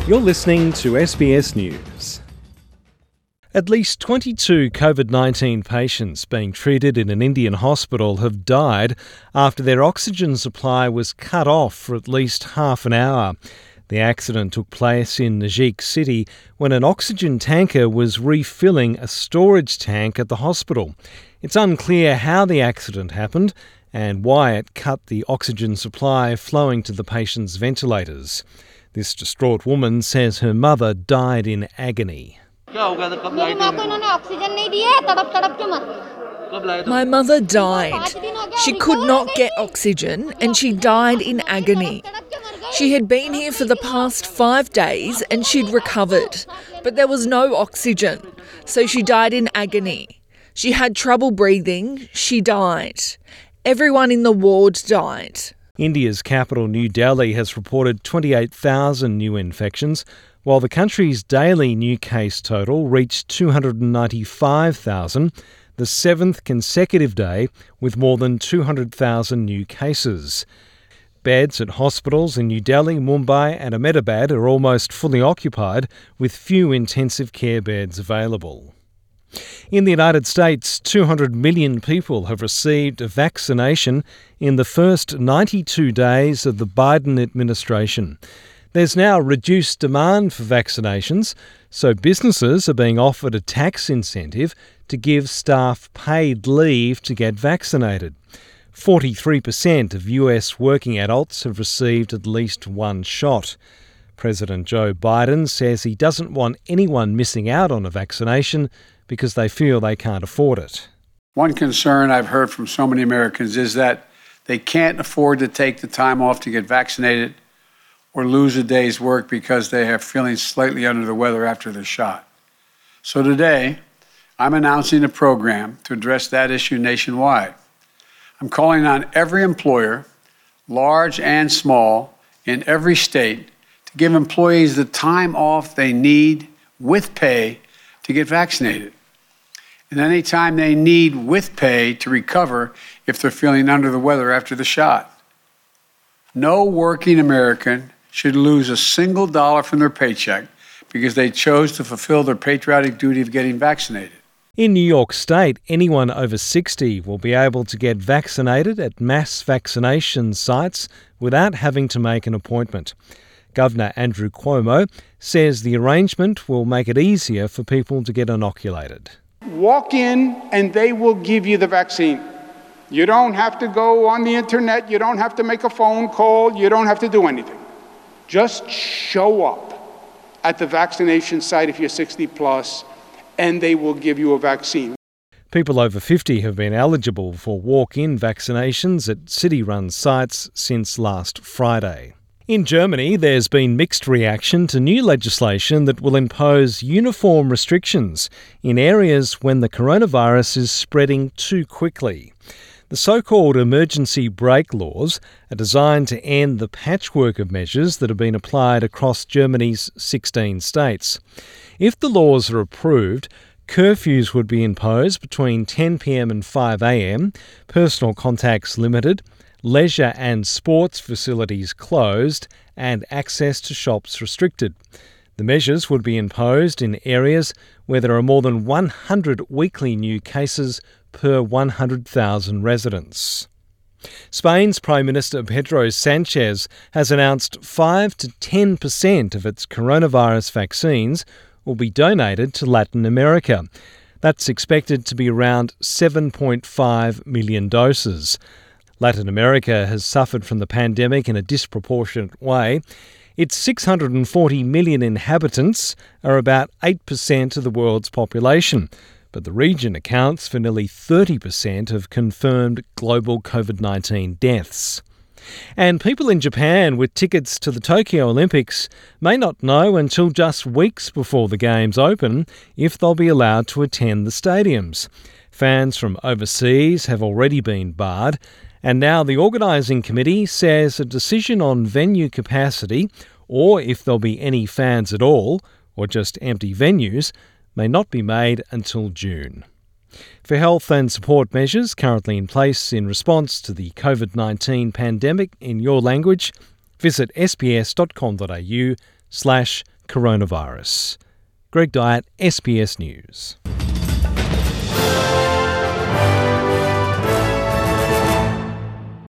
You're listening to SBS News. At least 22 COVID-19 patients being treated in an Indian hospital have died after their oxygen supply was cut off for at least half an hour. The accident took place in Nashik City when an oxygen tanker was refilling a storage tank at the hospital. It's unclear how the accident happened and why it cut the oxygen supply flowing to the patient's ventilators. This distraught woman says her mother died in agony. My mother died. She could not get oxygen and she died in agony. She had been here for the past 5 days and she'd recovered, but there was no oxygen, so she died in agony. She had trouble breathing. She died. Everyone in the ward died. India's capital, New Delhi, has reported 28,000 new infections, while the country's daily new case total reached 295,000, the seventh consecutive day with more than 200,000 new cases. Beds at hospitals in New Delhi, Mumbai and Ahmedabad are almost fully occupied, with few intensive care beds available. In the United States, 200 million people have received a vaccination in the first 92 days of the Biden administration. There's now reduced demand for vaccinations, so businesses are being offered a tax incentive to give staff paid leave to get vaccinated. 43% of US working adults have received at least one shot. President Joe Biden says he doesn't want anyone missing out on a vaccination because they feel they can't afford it. One concern I've heard from so many Americans is that they can't afford to take the time off to get vaccinated or lose a day's work because they are feeling slightly under the weather after their shot. So today, I'm announcing a program to address that issue nationwide. I'm calling on every employer, large and small, in every state to give employees the time off they need with pay to get vaccinated, and any time they need with pay to recover if they're feeling under the weather after the shot. No working American should lose a single dollar from their paycheck because they chose to fulfill their patriotic duty of getting vaccinated. In New York State, anyone over 60 will be able to get vaccinated at mass vaccination sites without having to make an appointment. Governor Andrew Cuomo says the arrangement will make it easier for people to get inoculated. Walk in and they will give you the vaccine. You don't have to go on the internet. You don't have to make a phone call. You don't have to do anything. Just show up at the vaccination site if you're 60 plus, and they will give you a vaccine. People over 50 have been eligible for walk-in vaccinations at city-run sites since last Friday. In Germany, there's been mixed reaction to new legislation that will impose uniform restrictions in areas when the coronavirus is spreading too quickly. The so-called emergency brake laws are designed to end the patchwork of measures that have been applied across Germany's 16 states. If the laws are approved, curfews would be imposed between 10 p.m. and 5 a.m, personal contacts limited, leisure and sports facilities closed, and access to shops restricted. The measures would be imposed in areas where there are more than 100 weekly new cases per 100,000 residents. Spain's Prime Minister Pedro Sanchez has announced 5 to 10% of its coronavirus vaccines will be donated to Latin America. That's expected to be around 7.5 million doses. Latin America has suffered from the pandemic in a disproportionate way. Its 640 million inhabitants are about 8% of the world's population, but the region accounts for nearly 30% of confirmed global COVID-19 deaths. And people in Japan with tickets to the Tokyo Olympics may not know until just weeks before the Games open if they'll be allowed to attend the stadiums. Fans from overseas have already been barred, and now the organising committee says a decision on venue capacity, or if there'll be any fans at all, or just empty venues, may not be made until June. For health and support measures currently in place in response to the COVID-19 pandemic in your language, visit sbs.com.au/ coronavirus. Greg Dyett, SBS News.